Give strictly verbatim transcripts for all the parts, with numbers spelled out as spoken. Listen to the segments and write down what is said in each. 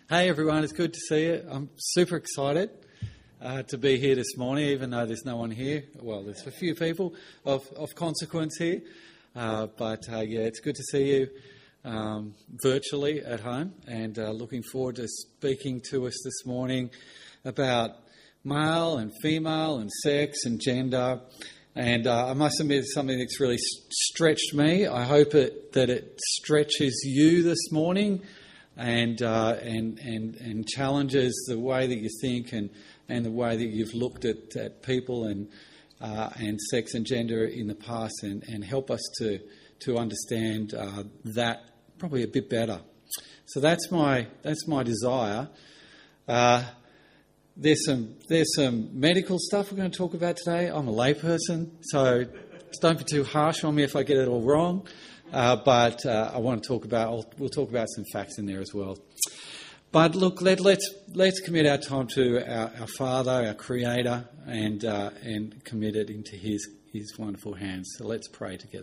Hey everyone, it's good to see you. I'm super excited uh, to be here this morning, even though there's no one here. Well, there's a few people of, of consequence here, uh, but uh, yeah, it's good to see you um, virtually at home, and uh, looking forward to speaking to us this morning about male and female and sex and gender. And uh, I must admit, it's something that's really stretched me. I hope it, that it stretches you this morning. And, uh, and and and challenges the way that you think and, and the way that you've looked at, at people and uh, and sex and gender in the past, and, and help us to to understand uh, that probably a bit better. So that's my that's my desire. Uh, there's some there's some medical stuff we're going to talk about today. I'm a layperson, so don't be too harsh on me if I get it all wrong. Uh, but uh, I want to talk about, I'll, we'll talk about some facts in there as well. But look, let, let's let's commit our time to our, our Father, our Creator, and uh, and commit it into His His wonderful hands. So let's pray together.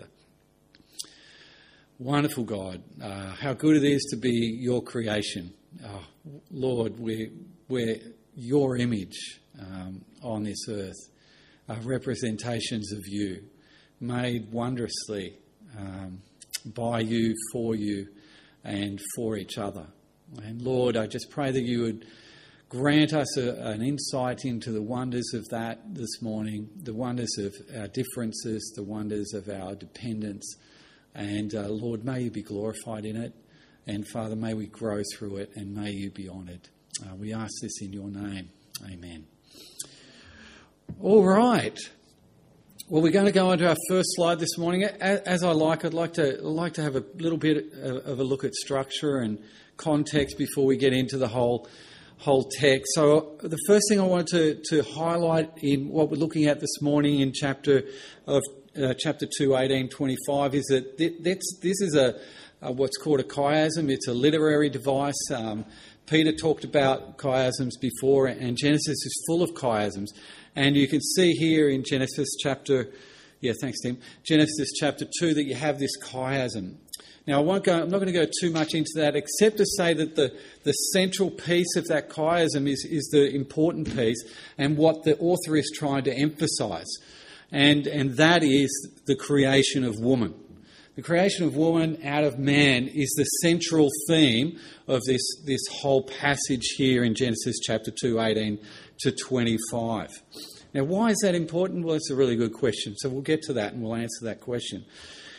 Wonderful God, uh, how good it is to be Your creation, oh, Lord. We're we're Your image um, on this earth, uh, representations of You, made wondrously. Um, by you, for you, and for each other. And Lord, I just pray that you would grant us a, an insight into the wonders of that this morning, the wonders of our differences, the wonders of our dependence. And uh, Lord, may you be glorified in it. And Father, may we grow through it, and may you be honoured. Uh, we ask this in your name. Amen. All right. Well, we're going to go on to our first slide this morning. As I like, I'd like to like to have a little bit of a look at structure and context before we get into the whole whole text. So the first thing I wanted to, to highlight in what we're looking at this morning in chapter of uh, chapter two, eighteen twenty-five, is that that's, this is a, a what's called a chiasm. It's a literary device. Um, Peter talked about chiasms before, and Genesis is full of chiasms. And you can see here in Genesis chapter, yeah, thanks, Tim, Genesis chapter two, that you have this chiasm. Now, I won't go, I'm not going to go too much into that, except to say that the, the central piece of that chiasm is, is the important piece, and what the author is trying to emphasise. And, and that is the creation of woman. The creation of woman out of man is the central theme of this, this whole passage here in Genesis chapter two, eighteen to twenty-five. Now, why is that important? Well, it's a really good question. So we'll get to that and we'll answer that question.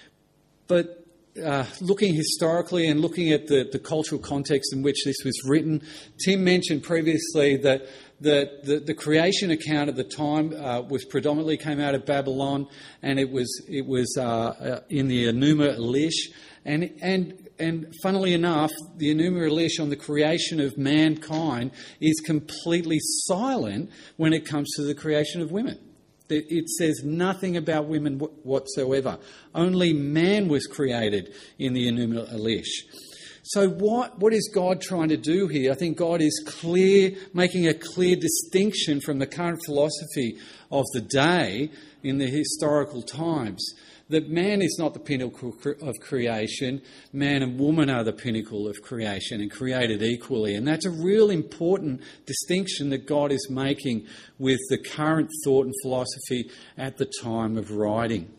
But uh, looking historically and looking at the, the cultural context in which this was written, Tim mentioned previously that the, the, the creation account at the time uh, was predominantly came out of Babylon, and it was it was uh, uh, in the Enuma Elish, and and. And funnily enough, the Enuma Elish on the creation of mankind is completely silent when it comes to the creation of women. It says nothing about women whatsoever. Only man was created in the Enuma Elish. So what, what is God trying to do here? I think God is clear, making a clear distinction from the current philosophy of the day in the historical times. That man is not the pinnacle of creation. Man and woman are the pinnacle of creation and created equally. And that's a real important distinction that God is making with the current thought and philosophy at the time of writing.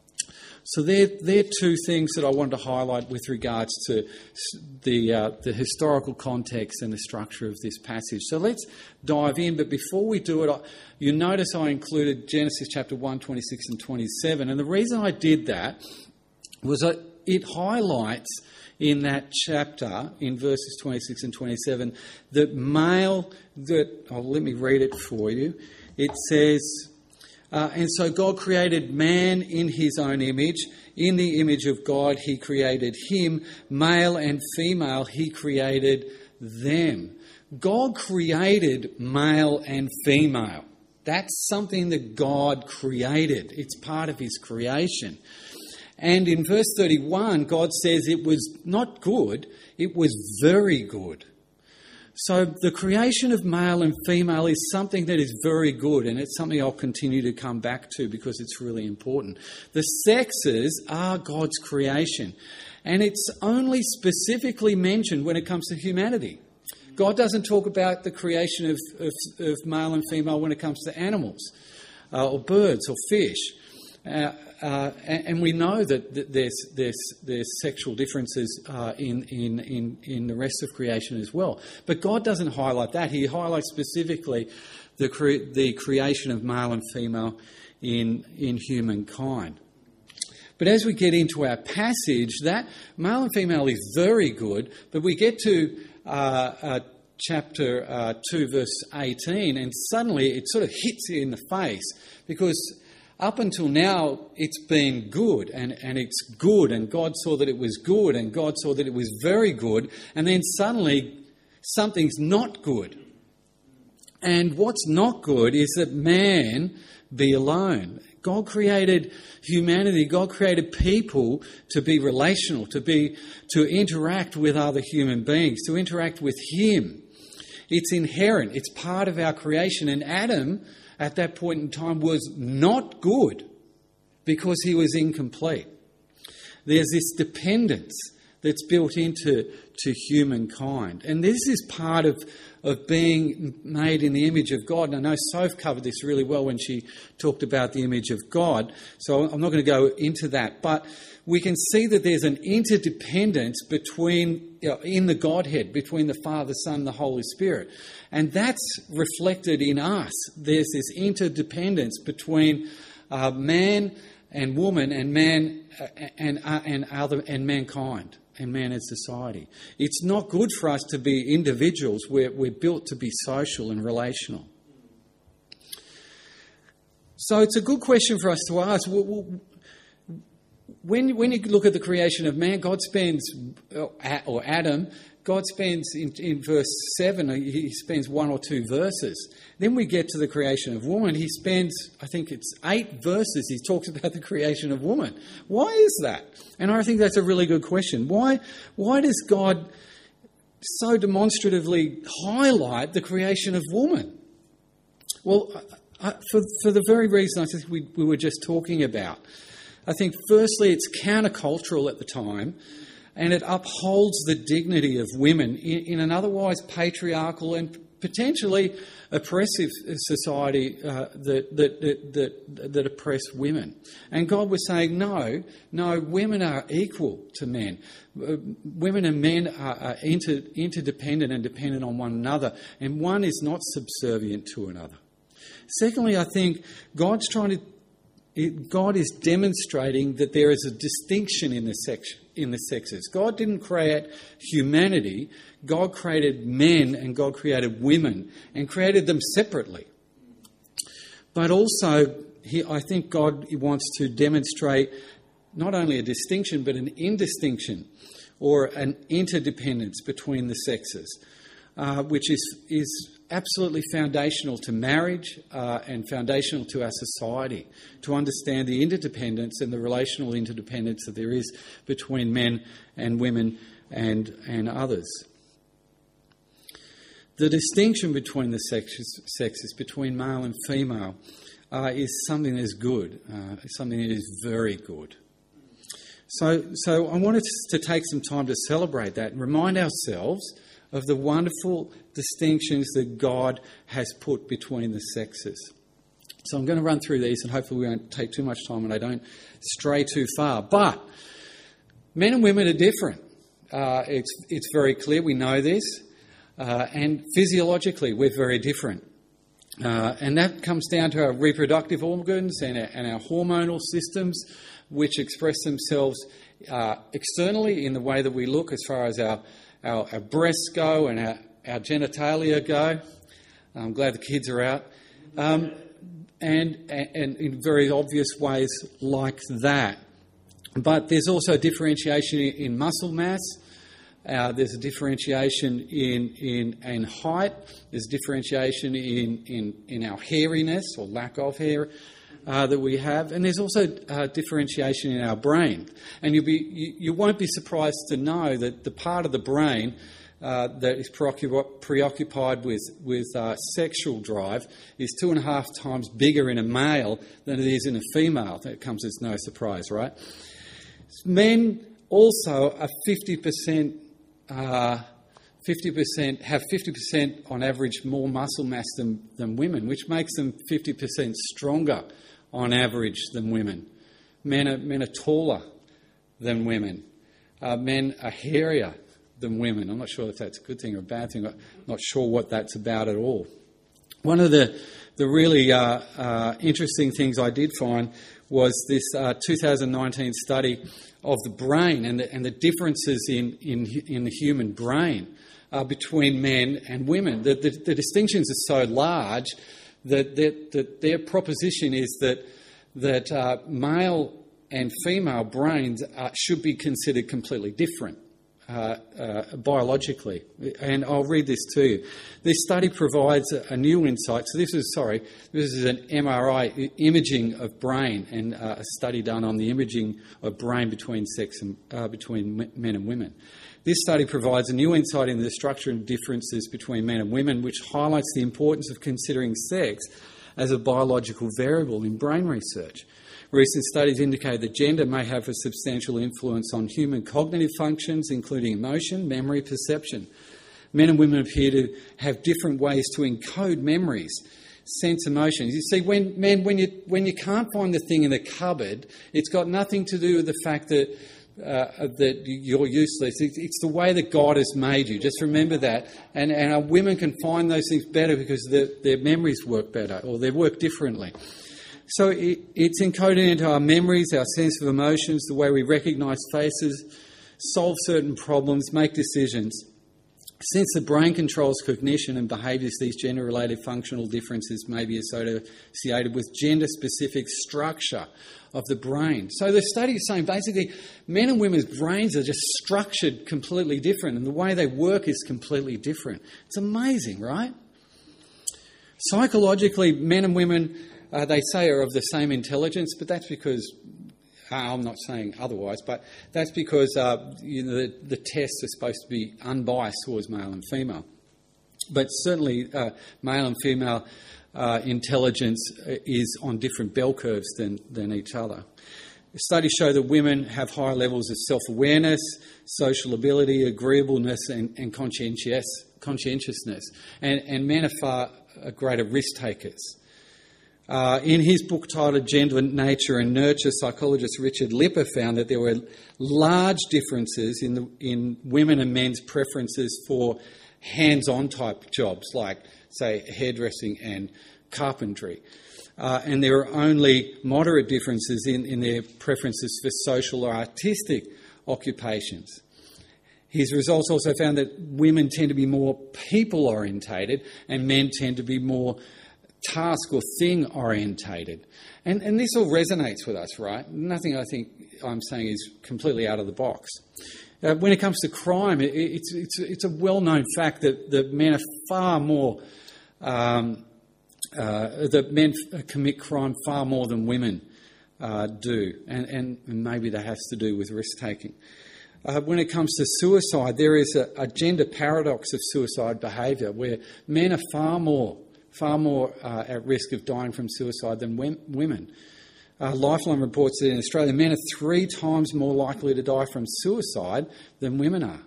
So they're, they're two things that I wanted to highlight with regards to the uh, the historical context and the structure of this passage. So let's dive in. But before we do it, I, you notice I included Genesis chapter one, twenty-six and twenty-seven. And the reason I did that was that it highlights in that chapter, in verses twenty-six and twenty-seven, that male, that, oh, let me read it for you. It says... Uh, and so God created man in his own image. In the image of God, he created him. Male and female, he created them. God created male and female. That's something that God created. It's part of his creation. And in verse thirty-one, God says it was not good, it was very good. So the creation of male and female is something that is very good, and it's something I'll continue to come back to because it's really important. The sexes are God's creation, and it's only specifically mentioned when it comes to humanity. God doesn't talk about the creation of, of, of male and female when it comes to animals uh, or birds or fish. Uh, uh, and, and we know that, that there's, there's, there's sexual differences uh, in, in, in, in the rest of creation as well. But God doesn't highlight that. He highlights specifically the, cre- the creation of male and female in, in humankind. But as we get into our passage, that male and female is very good, but we get to uh, uh, chapter uh, two, verse eighteen, and suddenly it sort of hits you in the face, because up until now it's been good, and, and it's good, and God saw that it was good, and God saw that it was very good, and then suddenly something's not good. And what's not good is that man be alone. God created humanity, God created people to be relational, to be to interact with other human beings, to interact with Him. It's inherent, it's part of our creation. And Adam, at that point in time, was not good because he was incomplete. There's this dependence that's built into to humankind. And this is part of, of being made in the image of God. And I know Soph covered this really well when she talked about the image of God, so I'm not going to go into that. But we can see that there's an interdependence between, you know, in the Godhead, between the Father, Son, and the Holy Spirit. And that's reflected in us. There's this interdependence between uh, man and woman, and man uh, and uh, and other and mankind, and man as society. It's not good for us to be individuals. We're, we're built to be social and relational. So it's a good question for us to ask. When, when you look at the creation of man, God spends, or Adam, God spends in, in verse seven, he spends one or two verses. Then we get to the creation of woman. He spends, I think it's eight verses, he talks about the creation of woman. Why is that? And I think that's a really good question. Why, why does God so demonstratively highlight the creation of woman? Well, I, for, for the very reason I think we, we were just talking about. I think firstly it's countercultural at the time, and it upholds the dignity of women in, in an otherwise patriarchal and potentially oppressive society uh, that, that, that, that, that oppress women. And God was saying, no, no, women are equal to men. Uh, women and men are, are inter, interdependent and dependent on one another, and one is not subservient to another. Secondly, I think God's trying to It, God is demonstrating that there is a distinction in the, sex, in the sexes. God didn't create humanity. God created men and God created women and created them separately. But also, he, I think God wants to demonstrate not only a distinction but an indistinction or an interdependence between the sexes, uh, which is is absolutely foundational to marriage uh, and foundational to our society, to understand the interdependence and the relational interdependence that there is between men and women and, and others. The distinction between the sexes, sexes between male and female, uh, is something that is good, uh, something that is very good. So, so I wanted to take some time to celebrate that and remind ourselves of the wonderful distinctions that God has put between the sexes. So I'm going to run through these, and hopefully we won't take too much time and I don't stray too far. But men and women are different. Uh, it's, it's very clear, we know this. Uh, and physiologically, we're very different. Uh, and that comes down to our reproductive organs and our, and our hormonal systems, which express themselves uh, externally in the way that we look as far as our Our, our breasts go and our, our genitalia go. I'm glad the kids are out. Um, and, and in very obvious ways like that. But there's also differentiation in muscle mass. Uh, there's a differentiation in, in, in height. There's differentiation in, in, in our hairiness or lack of hair uh, that we have. And there's also uh, differentiation in our brain. And you'll be, you, you won't be surprised to know that the part of the brain uh, that is preoccup- preoccupied with, with uh, sexual drive is two and a half times bigger in a male than it is in a female. That comes as no surprise, right? Men also are fifty percent uh, fifty percent have fifty percent on average more muscle mass than, than women, which makes them fifty percent stronger on average than women. Men are, men are taller than women. Uh, men are hairier than women. I'm not sure if that's a good thing or a bad thing. I'm not sure what that's about at all. One of the, the really uh, uh, interesting things I did find was this uh, two thousand nineteen study of the brain and the, and the differences in, in, in the human brain uh, between men and women. The, the, the distinctions are so large that, that, that their proposition is that, that uh, male and female brains uh, should be considered completely different uh, uh, biologically. And I'll read this to you. This study provides a, a new insight. So this is, sorry, this is an M R I imaging of brain and uh, a study done on the imaging of brain between sex and uh, between men and women. This study provides a new insight into the structure and differences between men and women, which highlights the importance of considering sex as a biological variable in brain research. Recent studies indicate that gender may have a substantial influence on human cognitive functions, including emotion, memory, perception. Men and women appear to have different ways to encode memories, sense emotions. You see, when men, when you when you can't find the thing in the cupboard, it's got nothing to do with the fact that uh, that you're useless. It's, it's the way that God has made you. Just remember that. And and our women can find those things better because their, their memories work better or they work differently. So it, it's encoded into our memories, our sense of emotions, the way we recognise faces, solve certain problems, make decisions. Since the brain controls cognition and behaviours, these gender-related functional differences may be associated with gender-specific structure of the brain. So the study is saying basically men and women's brains are just structured completely different and the way they work is completely different. It's amazing, right? Psychologically, men and women, Uh, they say are of the same intelligence, but that's because, uh, I'm not saying otherwise, but that's because uh, you know, the, the tests are supposed to be unbiased towards male and female. But certainly uh, male and female uh, intelligence is on different bell curves than, than each other. Studies show that women have higher levels of self-awareness, social ability, agreeableness and, and conscientious, conscientiousness, and, and men are far greater risk takers. Uh, in his book titled Gender, Nature and Nurture, psychologist Richard Lipper found that there were large differences in the, in women and men's preferences for hands-on type jobs like, say, hairdressing and carpentry. Uh, and there are only moderate differences in, in their preferences for social or artistic occupations. His results also found that women tend to be more people-orientated and men tend to be more task or thing orientated. And, and this all resonates with us, right? Nothing I think I'm saying is completely out of the box. Uh, when it comes to crime, it, it's, it's, it's a well-known fact that, that men are far more, um, uh, that men commit crime far more than women uh, do. And, and, and maybe that has to do with risk-taking. Uh, when it comes to suicide, there is a, a gender paradox of suicide behaviour where men are far more far more uh, at risk of dying from suicide than women. Uh, Lifeline reports that in Australia, men are three times more likely to die from suicide than women are.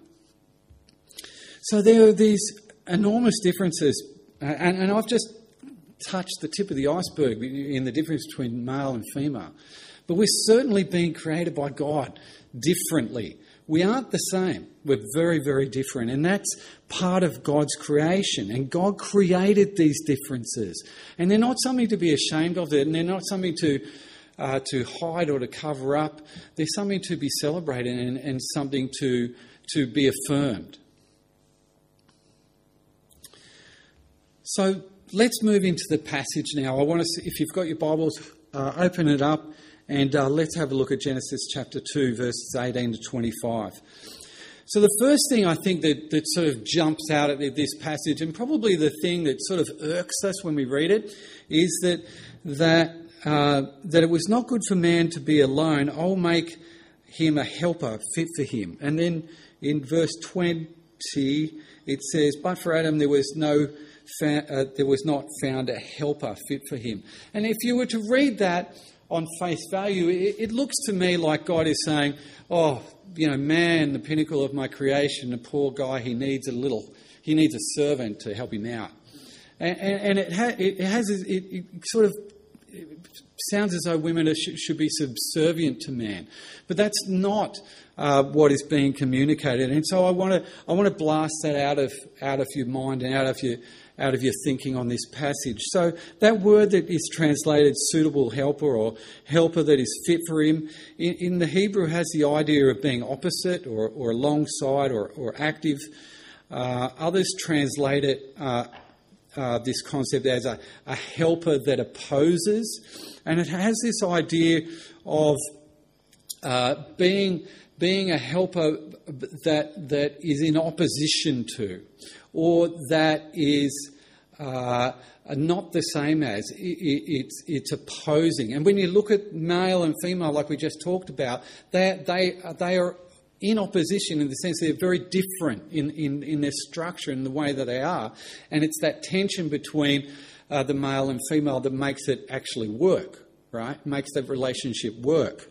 So there are these enormous differences, uh, and, and I've just touched the tip of the iceberg in the difference between male and female. But we're certainly being created by God differently. We aren't the same. We're very, very different. And that's part of God's creation. And God created these differences. And they're not something to be ashamed of, and they're not something to uh, to hide or to cover up. They're something to be celebrated and, and something to, to be affirmed. So let's move into the passage now. I want to see, if you've got your Bibles, uh, open it up. And uh, let's have a look at Genesis chapter two, verses eighteen to twenty-five. So the first thing I think that, that sort of jumps out at this passage, and probably the thing that sort of irks us when we read it, is that that uh, that it was not good for man to be alone. I'll make him a helper fit for him. And then in verse twenty, it says, "But for Adam there was no fa- uh, there was not found a helper fit for him." And if you were to read that on face value, it, it looks to me like God is saying, oh, you know, man, the pinnacle of my creation, the poor guy, he needs a little, he needs a servant to help him out. And, and, and it, ha, it has, it, it sort of it sounds as though women are, should be subservient to man. But that's not uh, what is being communicated. And so I want to I want to blast that out of out of your mind and out of your out of your thinking on this passage. So that word that is translated suitable helper or helper that is fit for him, in, in the Hebrew has the idea of being opposite or, or alongside or, or active. Uh, others translate it, uh, uh, this concept as a, a helper that opposes. And it has this idea of uh, being, being a helper that that is in opposition to, or that is uh, not the same as. It, it, it's it's opposing. And when you look at male and female, like we just talked about, they they they are in opposition in the sense they're very different in, in, in their structure and the way that they are. And it's that tension between uh, the male and female that makes it actually work, right? Makes that relationship work.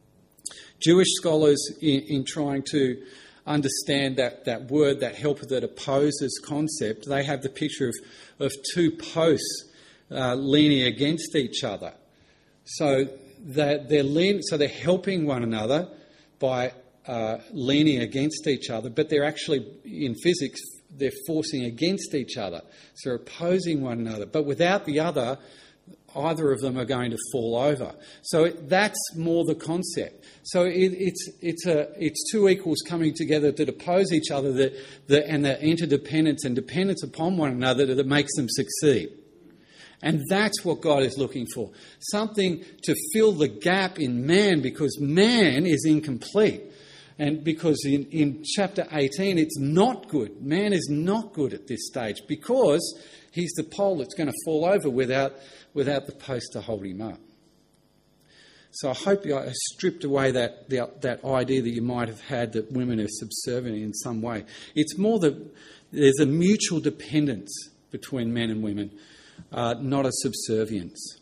Jewish scholars, in, in trying to understand that, that word, that helper that opposes concept, they have the picture of, of two posts uh, leaning against each other. So that they're lean, so they're helping one another by uh, leaning against each other, but they're actually, in physics, they're forcing against each other. So they're opposing one another. But without the other, either of them are going to fall over. So it, that's more the concept. So it, it's it's a it's two equals coming together that oppose each other, that, that and the interdependence and dependence upon one another that makes them succeed. And that's what God is looking for. Something to fill the gap in man, because man is incomplete. And because in, in chapter eighteen, it's not good. Man is not good at this stage because he's the pole that's going to fall over without, without the post to hold him up. So I hope I stripped away that, that that idea that you might have had that women are subservient in some way. It's more that there's a mutual dependence between men and women, uh, not a subservience.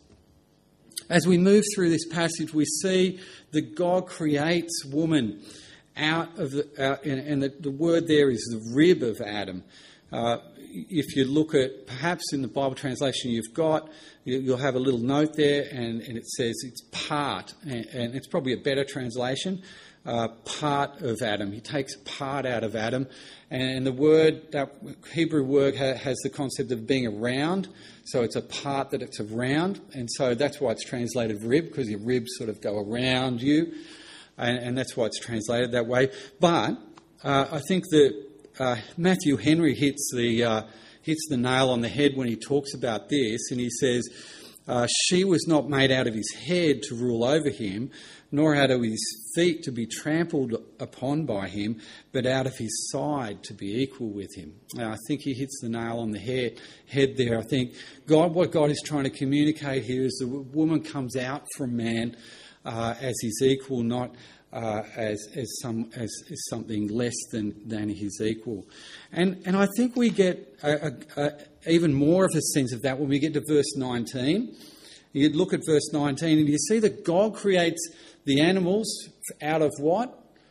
As we move through this passage, we see that God creates woman out of the, out, and, and the, the word there is the rib of Adam. Uh, if you look at, perhaps in the Bible translation you've got, you'll have a little note there and, and it says it's part, and, and it's probably a better translation, uh, part of Adam. He takes part out of Adam, and the word, that Hebrew word ha, has the concept of being around, so it's a part that it's around, and so that's why it's translated rib, because your ribs sort of go around you, and, and that's why it's translated that way. But uh, I think that Uh, Matthew Henry hits the uh, hits the nail on the head when he talks about this, and he says, uh, she was not made out of his head to rule over him, nor out of his feet to be trampled upon by him, but out of his side to be equal with him. And I think he hits the nail on the head, head there. I think God, what God is trying to communicate here is the woman comes out from man uh, as his equal, not Uh, as as some as, as something less than, than his equal, and and I think we get a, a, a, even more of a sense of that when we get to verse nineteen. You look at verse nineteen and you see that God creates the animals out of what?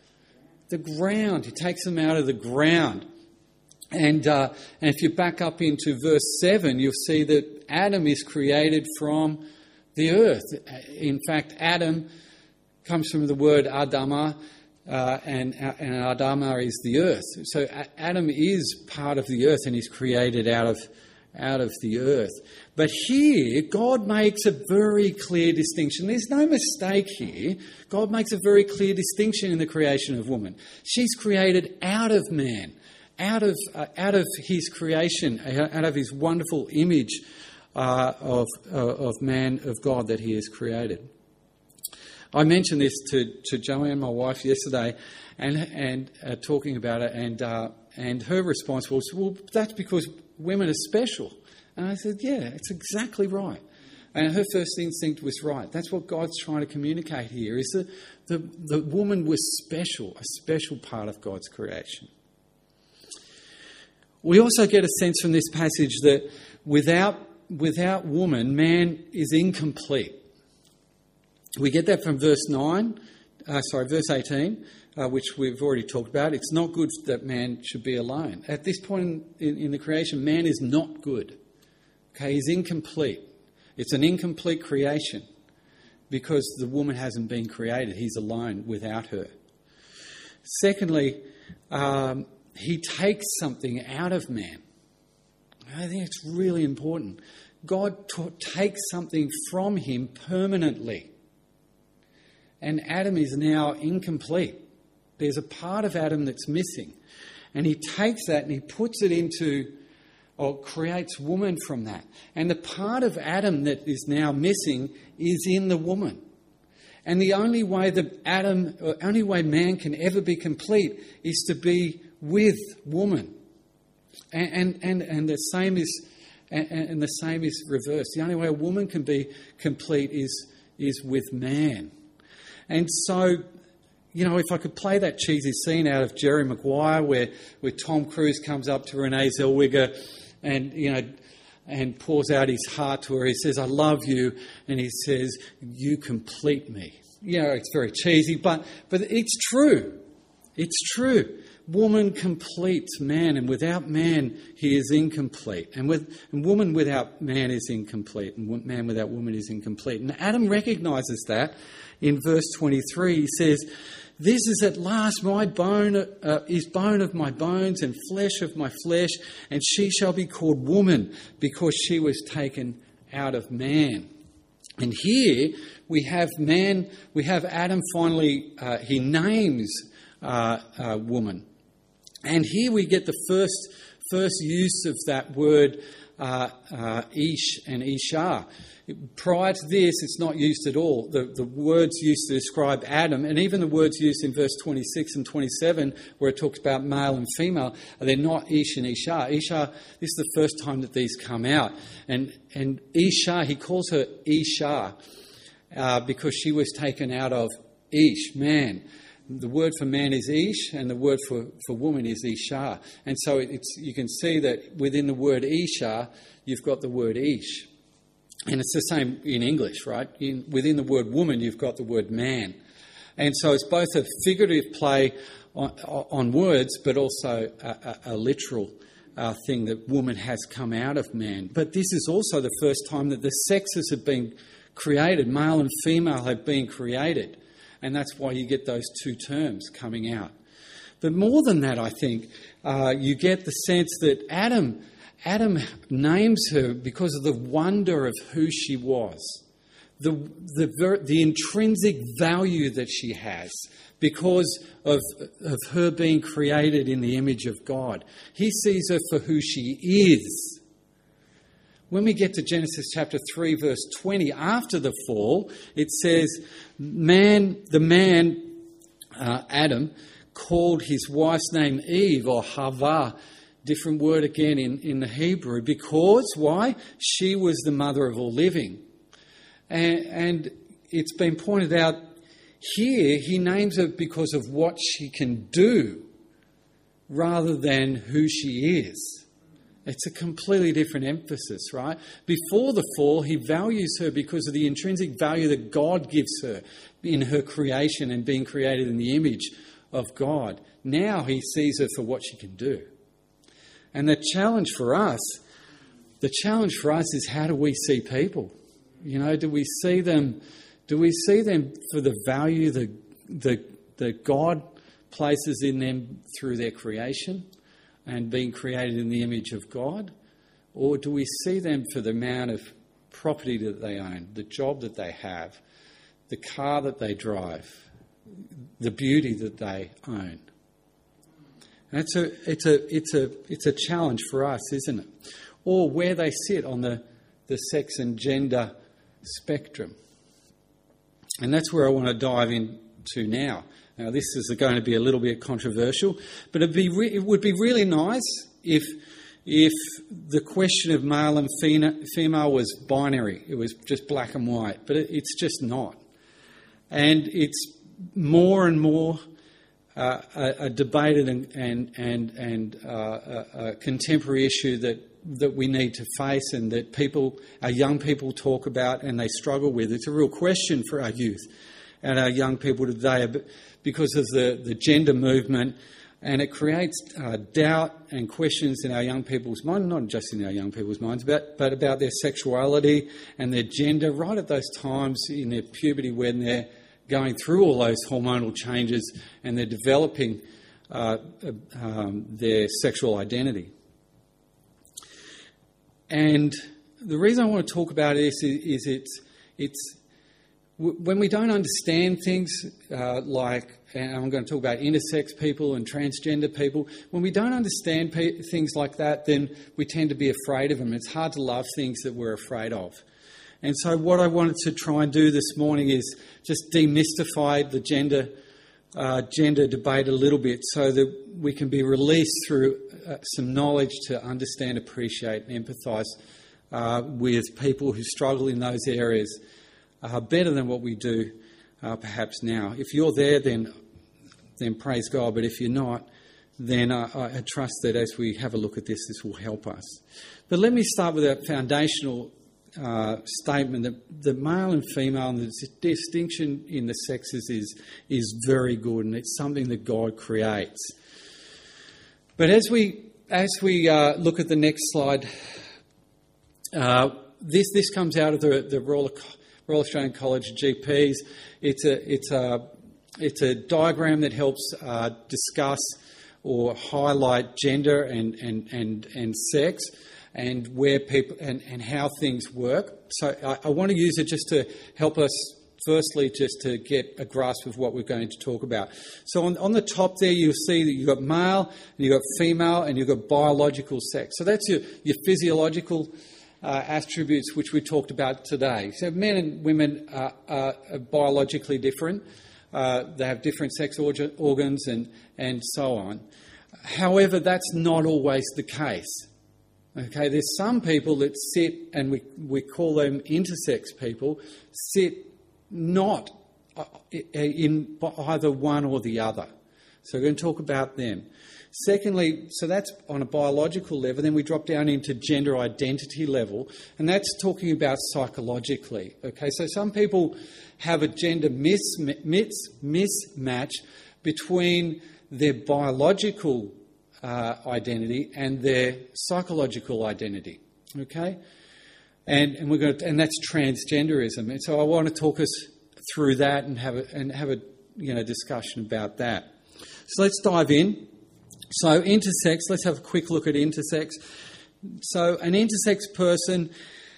The ground. He takes them out of the ground, and uh, and if you back up into verse seven, you'll see that Adam is created from the earth. In fact, Adam comes from the word Adama, uh, and, and Adama is the earth. So Adam is part of the earth and he's created out of, out of the earth. But here, God makes a very clear distinction. There's no mistake here. God makes a very clear distinction in the creation of woman. She's created out of man, out of, uh, out of his creation, out of his wonderful image uh, of, uh, of man, of God that he has created. I mentioned this to, to Joanne, my wife, yesterday, and and uh, talking about it, and uh, and her response was, "Well, that's because women are special." And I said, "Yeah, it's exactly right." And her first instinct was right. That's what God's trying to communicate here: is that the the woman was special, a special part of God's creation. We also get a sense from this passage that without without woman, man is incomplete. We get that from verse nine, uh, sorry, verse eighteen, uh, which we've already talked about. It's not good that man should be alone. At this point in, in the creation, man is not good. Okay, he's incomplete. It's an incomplete creation because the woman hasn't been created. He's alone without her. Secondly, um, he takes something out of man. I think it's really important. God t- takes something from him permanently. And Adam is now incomplete. There's a part of Adam that's missing. And he takes that and he puts it into, or creates woman from that. And the part of Adam that is now missing is in the woman. And the only way that Adam, or only way man can ever be complete is to be with woman. And and, and, and the same is and, and the same is reversed. The only way a woman can be complete is is with man. And so, you know, if I could play that cheesy scene out of Jerry Maguire where, where Tom Cruise comes up to Renee Zellweger and, you know, and pours out his heart to her. He says, "I love you." And he says, "You complete me." You know, it's very cheesy, but but it's true. It's true. Woman completes man, and without man, he is incomplete. And with and woman without man is incomplete, and man without woman is incomplete. And Adam recognises that in verse twenty-three. He says, "This is at last my bone, uh, is bone of my bones and flesh of my flesh, and she shall be called woman, because she was taken out of man." And here we have man, we have Adam finally, uh, he names uh, uh, woman. And here we get the first first use of that word uh, uh, ish and isha. Prior to this, it's not used at all. The, the words used to describe Adam, and even the words used in verse twenty-six and twenty-seven, where it talks about male and female, they're not ish and isha. Isha, this is the first time that these come out. And, and isha, he calls her isha uh, because she was taken out of ish, man. The word for man is ish, and the word for, for woman is isha. And so it's you can see that within the word isha, you've got the word ish. And it's the same in English, right? In, within the word woman, you've got the word man. And so it's both a figurative play on, on words, but also a, a, a literal uh, thing that woman has come out of man. But this is also the first time that the sexes have been created. Male and female have been created. And that's why you get those two terms coming out. But more than that, I think, uh, you get the sense that Adam, Adam names her because of the wonder of who she was, the, the, the intrinsic value that she has because of, of her being created in the image of God. He sees her for who she is. When we get to Genesis chapter three, verse twenty, after the fall, it says, "Man, the man, uh, Adam, called his wife's name Eve," or Hava, different word again in, in the Hebrew, because, why? She was the mother of all living. And, and it's been pointed out here, he names her because of what she can do, rather than who she is. It's a completely different emphasis, right? Before the fall, he values her because of the intrinsic value that God gives her in her creation and being created in the image of God. Now he sees her for what she can do. And the challenge for us, the challenge for us is, how do we see people? You know, do we see them, do we see them for the value that, that, that God places in them through their creation and being created in the image of God? Or do we see them for the amount of property that they own, the job that they have, the car that they drive, the beauty that they own? And it's a it's a it's a it's a challenge for us, isn't it? Or where they sit on the, the sex and gender spectrum. And that's where I want to dive into now. Now, this is going to be a little bit controversial, but it'd be re- it would be really nice if if the question of male and female was binary. It was just black and white, but it, it's just not. And it's more and more uh, a, a debated and and and, and uh, a, a contemporary issue that that we need to face and that people, our young people talk about and they struggle with. It's a real question for our youth and our young people today because of the, the gender movement, and it creates uh, doubt and questions in our young people's minds, not just in our young people's minds, but, but about their sexuality and their gender right at those times in their puberty when they're going through all those hormonal changes and they're developing uh, um, their sexual identity. And the reason I want to talk about this is, is it's it's when we don't understand things uh, like, and I'm going to talk about intersex people and transgender people, when we don't understand pe- things like that, then we tend to be afraid of them. It's hard to love things that we're afraid of. And so what I wanted to try and do this morning is just demystify the gender uh, gender debate a little bit so that we can be released through uh, some knowledge to understand, appreciate and empathise uh, with people who struggle in those areas uh, better than what we do uh, perhaps now. If you're there, then then praise God. But if you're not, then I, I trust that as we have a look at this, this will help us. But let me start with a foundational Uh, statement that the male and female and the distinction in the sexes is is very good, and it's something that God creates. But as we as we uh, look at the next slide, uh, this this comes out of the the Royal, Royal Australian College of G Ps. It's a it's a it's a diagram that helps uh, discuss or highlight gender and and and and sex, and where people and, and how things work. So I, I want to use it just to help us, firstly, just to get a grasp of what we're going to talk about. So on, on the top there, you'll see that you've got male, and you've got female, and you've got biological sex. So that's your, your physiological uh, attributes, which we talked about today. So men and women are, are, are biologically different. Uh, they have different sex orga- organs and, and so on. However, that's not always the case. Okay, there's some people that sit, and we we call them intersex people, sit not in either one or the other. So we're going to talk about them. Secondly, so that's on a biological level. Then we drop down into gender identity level, and that's talking about psychologically. Okay, so some people have a gender mis- mis- mismatch between their biological Uh, identity and their psychological identity, okay, and and we're going to, and that's transgenderism. And so I want to talk us through that and have a and have a you know discussion about that. So let's dive in. So intersex. Let's have a quick look at intersex. So an intersex person.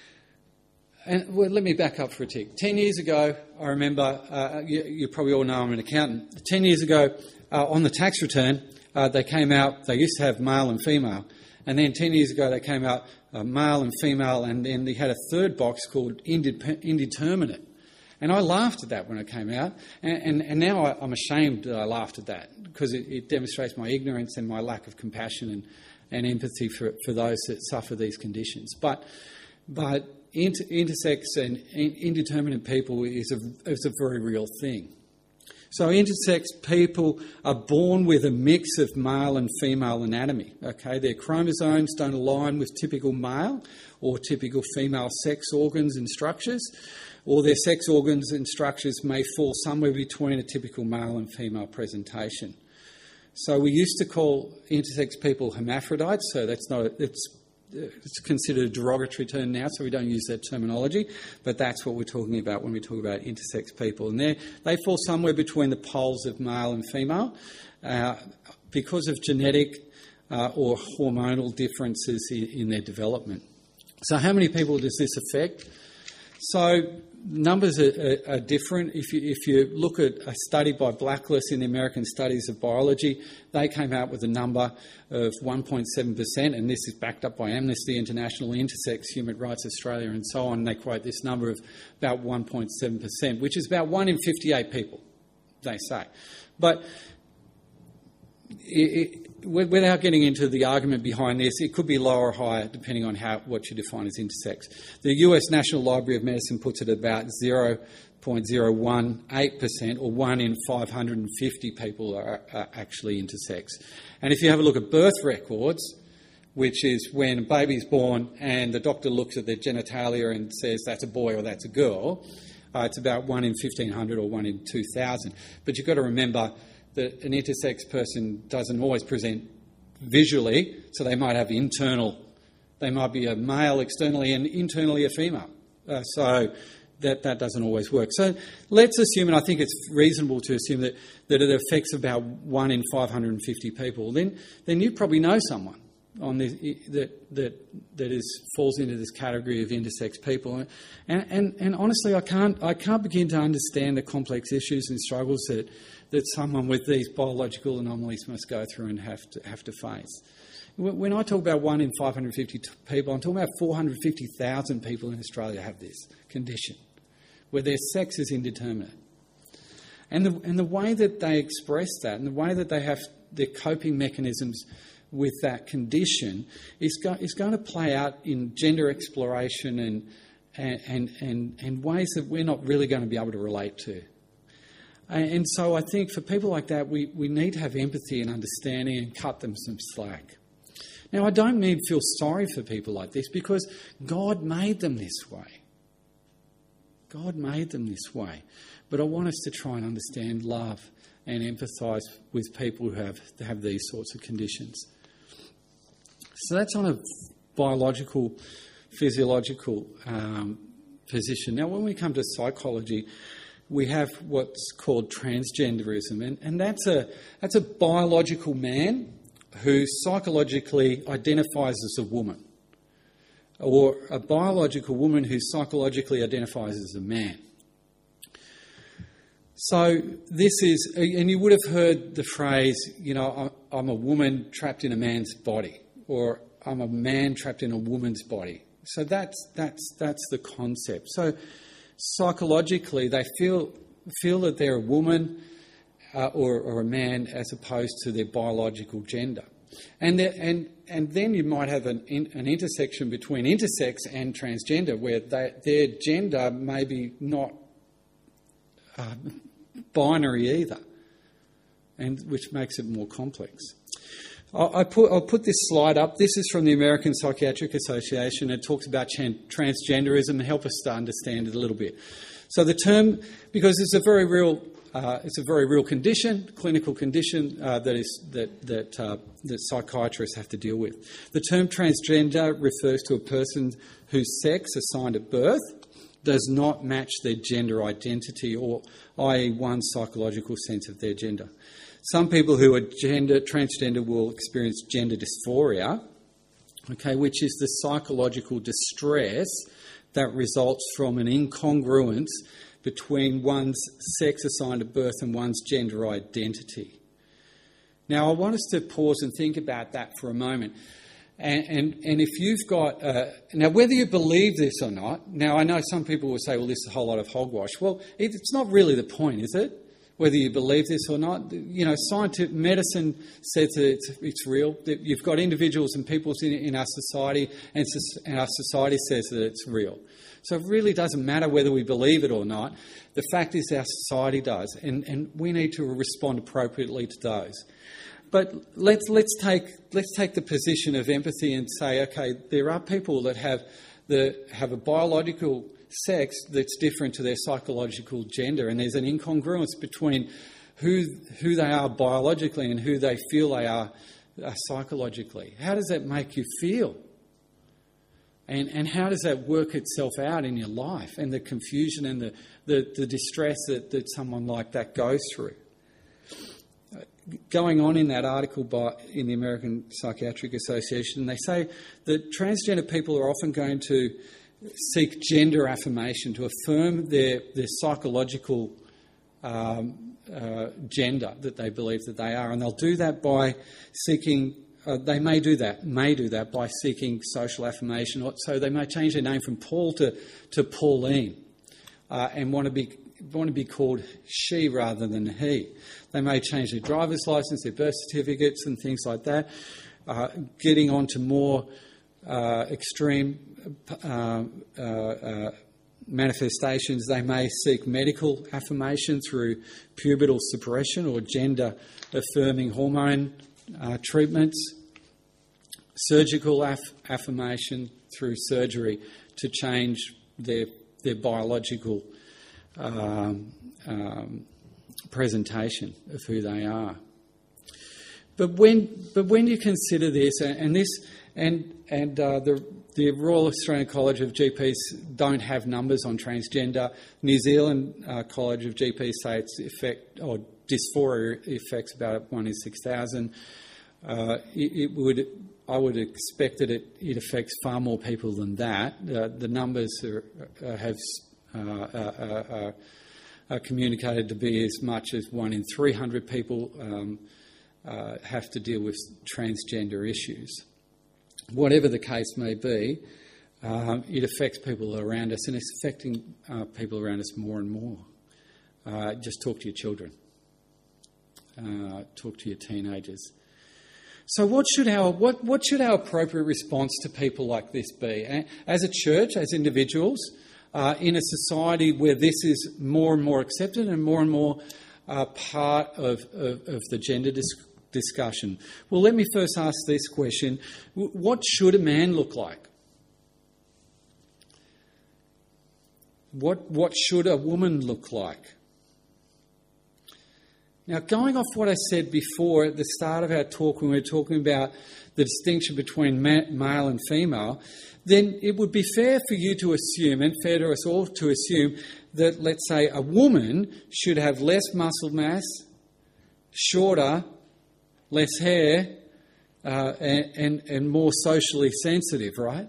And well, let me back up for a tick. Ten years ago, I remember. Uh, you, you probably all know I'm an accountant. Ten years ago, uh, on the tax return. Uh, they came out, they used to have male and female. And then ten years ago they came out uh, male and female, and then they had a third box called indep- indeterminate. And I laughed at that when it came out. And, and, and now I, I'm ashamed that I laughed at that, because it, it demonstrates my ignorance and my lack of compassion and, and empathy for, for those that suffer these conditions. But but inter, intersex and in, indeterminate people is a, is a very real thing. So intersex people are born with a mix of male and female anatomy. Okay, their chromosomes don't align with typical male or typical female sex organs and structures, or their sex organs and structures may fall somewhere between a typical male and female presentation. So we used to call intersex people hermaphrodites. So that's not a, it's It's considered a derogatory term now, so we don't use that terminology, but that's what we're talking about when we talk about intersex people. And they fall somewhere between the poles of male and female uh, because of genetic uh, or hormonal differences in, in their development. So how many people does this affect? So numbers are, are, are different. If you, if you look at a study by Blacklist in the American Studies of Biology, they came out with a number of one point seven percent, and this is backed up by Amnesty International, Intersex, Human Rights Australia and so on. They quote this number of about one point seven percent, which is about one in fifty-eight people, they say. But it, it, without getting into the argument behind this, it could be lower or higher depending on how what you define as intersex. The U S National Library of Medicine puts it at about zero point zero one eight percent, or one in five hundred fifty people are, are actually intersex. And if you have a look at birth records, which is when a baby's born and the doctor looks at their genitalia and says that's a boy or that's a girl. Uh, it's about one in fifteen hundred or one in two thousand. But you've got to remember that an intersex person doesn't always present visually, so they might have internal, they might be a male externally and internally a female. Uh, so that, that doesn't always work. So let's assume, and I think it's reasonable to assume that, that it affects about one in five hundred fifty people. Then then you probably know someone on this, that that that is falls into this category of intersex people. And, and and honestly, I can't I can't begin to understand the complex issues and struggles that, that someone with these biological anomalies must go through and have to have to face. When I talk about one in five hundred fifty people, I'm talking about four hundred fifty thousand people in Australia have this condition, where their sex is indeterminate. And the, and the way that they express that, and the way that they have their coping mechanisms with that condition is, go, is going to play out in gender exploration and, and, and, and ways that we're not really going to be able to relate to. And so I think for people like that, we, we need to have empathy and understanding and cut them some slack. Now, I don't mean feel sorry for people like this, because God made them this way. God made them this way. But I want us to try and understand, love and empathise with people who have, have these sorts of conditions. So that's on a biological, physiological um, position. Now, when we come to psychology, we have what's called transgenderism, and, and that's a that's a biological man who psychologically identifies as a woman, or a biological woman who psychologically identifies as a man. So this is, and you would have heard the phrase, you know, I'm a woman trapped in a man's body, or I'm a man trapped in a woman's body. So that's that's that's the concept. So psychologically, they feel feel that they're a woman uh, or, or a man as opposed to their biological gender. And and and then you might have an in, an intersection between intersex and transgender, where they, their gender may be not uh, binary either, and which makes it more complex. I'll, I put, I'll put this slide up. This is from the American Psychiatric Association. It talks about tran- transgenderism and help us to understand it a little bit. So the term, because it's a very real, uh, it's a very real condition, clinical condition uh, that is that that uh, that psychiatrists have to deal with. The term transgender refers to a person whose sex assigned at birth does not match their gender identity, or that is one psychological sense of their gender. Some people who are gender transgender will experience gender dysphoria, okay, which is the psychological distress that results from an incongruence between one's sex assigned at birth and one's gender identity. Now, I want us to pause and think about that for a moment. And, and, and if you've got... Uh, now, whether you believe this or not... Now, I know some people will say, well, this is a whole lot of hogwash. Well, it's not really the point, is it? Whether you believe this or not. You know, scientific medicine says that it's, it's real. That you've got individuals and people in, in our society, and, and our society says that it's real. So it really doesn't matter whether we believe it or not. The fact is our society does, and, and we need to respond appropriately to those. But let's let's take let's take the position of empathy and say, okay, there are people that have the have a biological sex that's different to their psychological gender, and there's an incongruence between who who they are biologically and who they feel they are uh, psychologically. How does that make you feel? And and how does that work itself out in your life, and the confusion and the, the, the distress that, that someone like that goes through? Going on in that article by, in the American Psychiatric Association, they say that transgender people are often going to seek gender affirmation to affirm their, their psychological um, uh, gender that they believe that they are. And they'll do that by seeking, uh, they may do that, may do that by seeking social affirmation. So they may change their name from Paul to, to Pauline uh, and want to be want to be called she rather than he. They may change their driver's licence, their birth certificates and things like that. Uh, getting on to more uh, extreme uh, uh, uh, manifestations, they may seek medical affirmation through pubertal suppression or gender-affirming hormone uh, treatments. surgical aff- affirmation through surgery to change their their biological um, um, presentation of who they are. But when but when you consider this, and this and and uh, the the Royal Australian College of G Ps don't have numbers on transgender. New Zealand uh, College of G Ps say its effect or dysphoria affects about one in six thousand. Uh, it, it would I would expect that it, it affects far more people than that. Uh, the numbers are, uh, have uh, uh, uh, are communicated to be as much as one in three hundred people um, uh, have to deal with transgender issues. Whatever the case may be, um, it affects people around us, and it's affecting uh, people around us more and more. Uh, just talk to your children. Uh, talk to your teenagers. So what should our what, what should our appropriate response to people like this be? As a church, as individuals, uh, in a society where this is more and more accepted and more and more uh, part of, of, of the gender dis- discussion? Well, let me first ask this question. What should a man look like? What what should a woman look like? Now, going off what I said before at the start of our talk when we were talking about the distinction between male and female, then it would be fair for you to assume, and fair to us all to assume, that, let's say, a woman should have less muscle mass, shorter, less hair, uh, and, and, and more socially sensitive, right?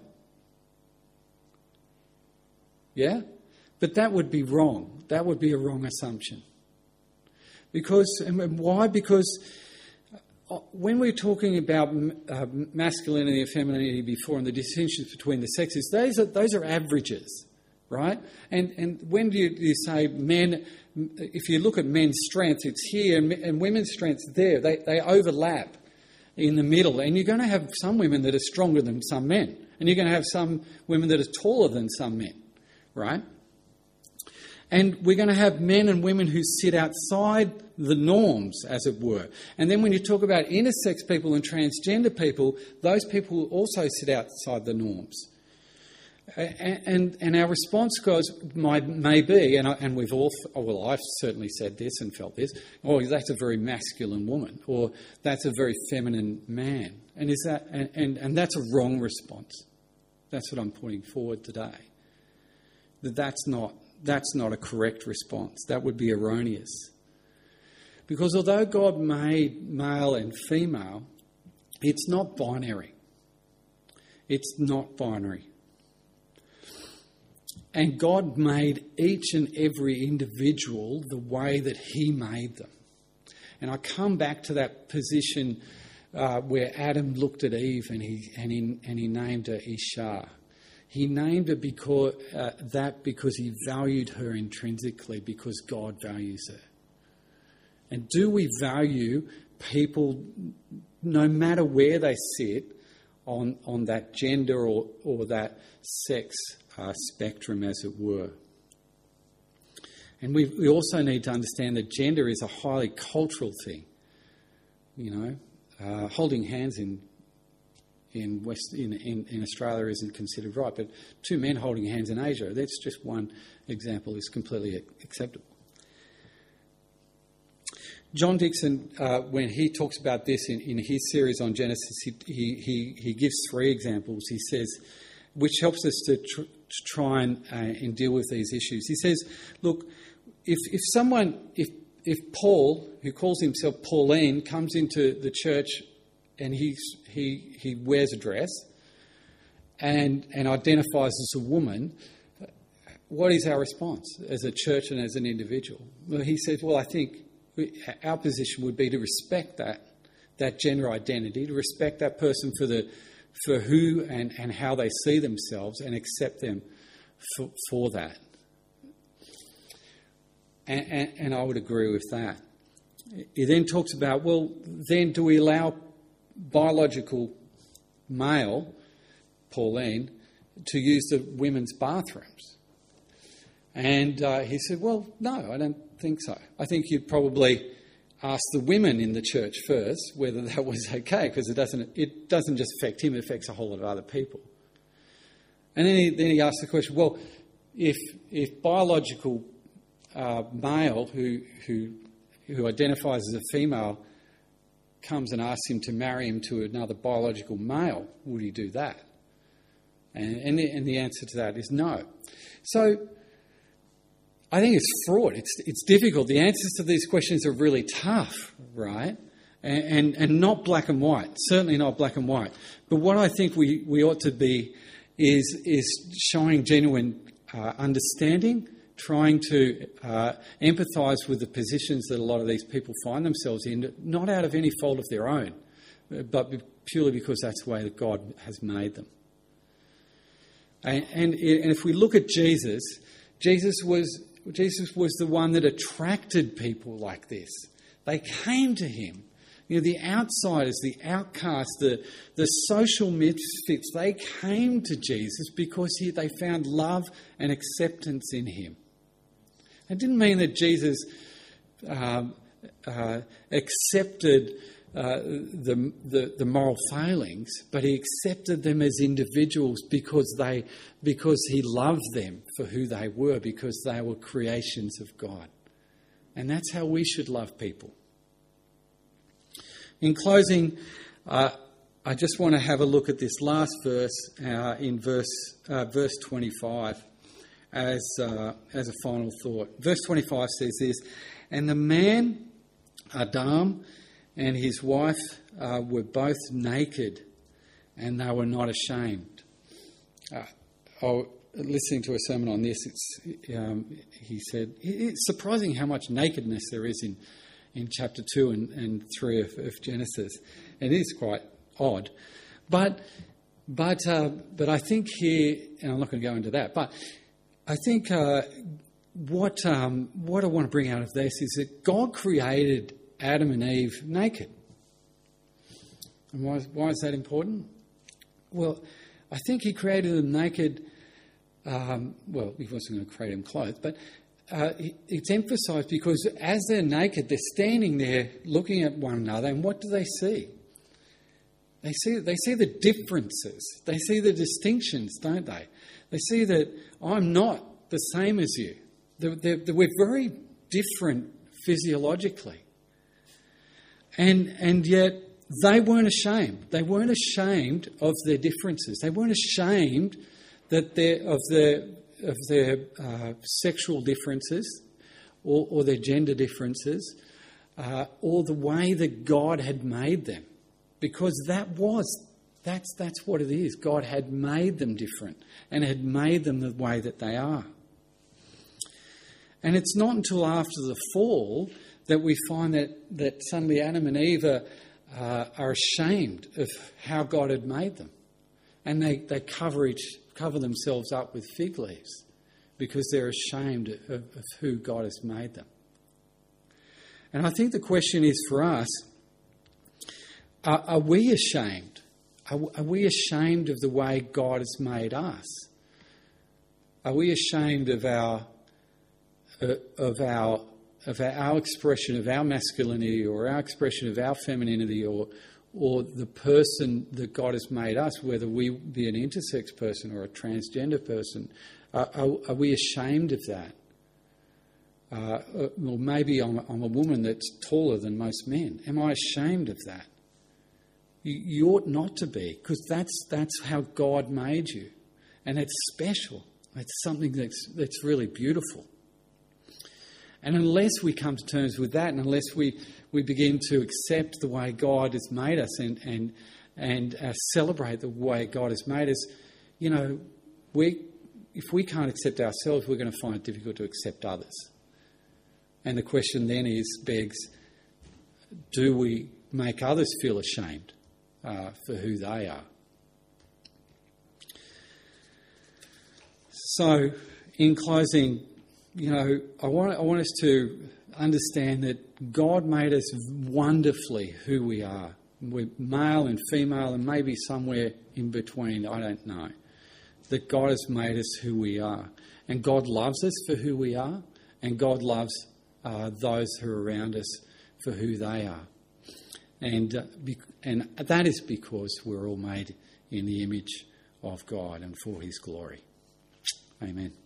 Yeah? But that would be wrong. That would be a wrong assumption. Because, and why? Because when we're talking about uh, masculinity and femininity before and the distinctions between the sexes, those are, those are averages, right? And and when do you, you say men, if you look at men's strength, it's here, and, and women's strength's there. They, they overlap in the middle. And you're going to have some women that are stronger than some men. And you're going to have some women that are taller than some men, right? And we're going to have men and women who sit outside the norms, as it were. And then when you talk about intersex people and transgender people, those people also sit outside the norms. And, and, and our response goes, might, may be, and, I, and we've all, well, I've certainly said this and felt this, oh, that's a very masculine woman, or that's a very feminine man. And, is that, and, and, and that's a wrong response. That's what I'm putting forward today. That that's not That's not a correct response. That would be erroneous. Because although God made male and female, it's not binary. It's not binary. And God made each and every individual the way that He made them. And I come back to that position uh, where Adam looked at Eve and he and he, and he named her Isha. He named her because, uh, that because he valued her intrinsically, because God values her. And do we value people, no matter where they sit, on, on that gender or, or that sex uh, spectrum, as it were? And we we also need to understand that gender is a highly cultural thing. You know, uh, holding hands in In West in, in, in Australia isn't considered right, but two men holding hands in Asia, that's just one example, is completely acceptable. John Dixon, uh, when he talks about this in, in his series on Genesis, he, he, he gives three examples, he says, which helps us to, tr- to try and, uh, and deal with these issues. He says, look, if, if someone, if, if Paul, who calls himself Pauline, comes into the church and he's, he he wears a dress and and identifies as a woman, what is our response as a church and as an individual? Well, he says, well, I think our position would be to respect that that gender identity, to respect that person for the for who and, and how they see themselves, and accept them for, for that. And, and, and I would agree with that. He then talks about, well, then do we allow biological male, Pauline, to use the women's bathrooms? And uh, he said, well, no, I don't think so. I think you'd probably asked the women in the church first whether that was okay, because it doesn't it doesn't just affect him, it affects a whole lot of other people. And then he, then he asked the question, well, if if biological uh, male who who who identifies as a female comes and asks him to marry him to another biological male, would he do that? And, and, the, and the answer to that is no. So I think it's fraught. It's it's difficult. The answers to these questions are really tough, right? And, and and not black and white. Certainly not black and white. But what I think we, we ought to be is is showing genuine uh, understanding, trying to uh, empathise with the positions that a lot of these people find themselves in, not out of any fault of their own, but purely because that's the way that God has made them. And, and, and if we look at Jesus, Jesus was Jesus was the one that attracted people like this. They came to him. You know, the outsiders, the outcasts, the, the social misfits, they came to Jesus because he, they found love and acceptance in him. It didn't mean that Jesus um, uh, accepted uh, the, the the moral failings, but he accepted them as individuals because they because he loved them for who they were, because they were creations of God. And that's how we should love people. In closing, uh, I just want to have a look at this last verse uh, in verse uh, verse twenty-five. As uh, as a final thought. Verse twenty-five says this, and the man, Adam, and his wife uh, were both naked, and they were not ashamed. Uh, oh, listening to a sermon on this, it's, um, he said, it's surprising how much nakedness there is in, in chapter two and, and three of, of Genesis. It is quite odd. But, but, uh, but I think here, and I'm not going to go into that, but I think uh, what um, what I want to bring out of this is that God created Adam and Eve naked. And why, why is that important? Well, I think he created them naked. Um, well, he wasn't going to create them clothed, but uh, it's emphasised because as they're naked, they're standing there looking at one another, and what do they see? They see they see the differences. They see the distinctions, don't they? They see that I'm not the same as you. They're, they're, they're, we're very different physiologically. And and yet they weren't ashamed. They weren't ashamed of their differences. They weren't ashamed that they're, of their, of their uh, sexual differences or, or their gender differences uh, or the way that God had made them. Because that was That's that's what it is. God had made them different and had made them the way that they are. And it's not until after the fall that we find that, that suddenly Adam and Eve are, uh, are ashamed of how God had made them. And they, they cover, each, cover themselves up with fig leaves because they're ashamed of, of who God has made them. And I think the question is for us, are, are we ashamed? Are, are we ashamed of the way God has made us? Are we ashamed of our uh, of our of our, our expression of our masculinity or our expression of our femininity or or the person that God has made us, whether we be an intersex person or a transgender person? Uh, are, are we ashamed of that? Uh, or maybe I'm, I'm a woman that's taller than most men. Am I ashamed of that? You, you ought not to be, because that's that's how God made you, and it's special. It's something that's that's really beautiful. And unless we come to terms with that, and unless we, we begin to accept the way God has made us and and and uh, celebrate the way God has made us, you know, we if we can't accept ourselves, we're going to find it difficult to accept others. And the question then is, begs, do we make others feel ashamed uh, for who they are? So, in closing, you know, I want I want us to understand that God made us wonderfully who we are. We're male and female and maybe somewhere in between, I don't know. That God has made us who we are. And God loves us for who we are, and God loves Uh, those who are around us for who they are. And, uh, be- and that is because we're all made in the image of God and for his glory. Amen.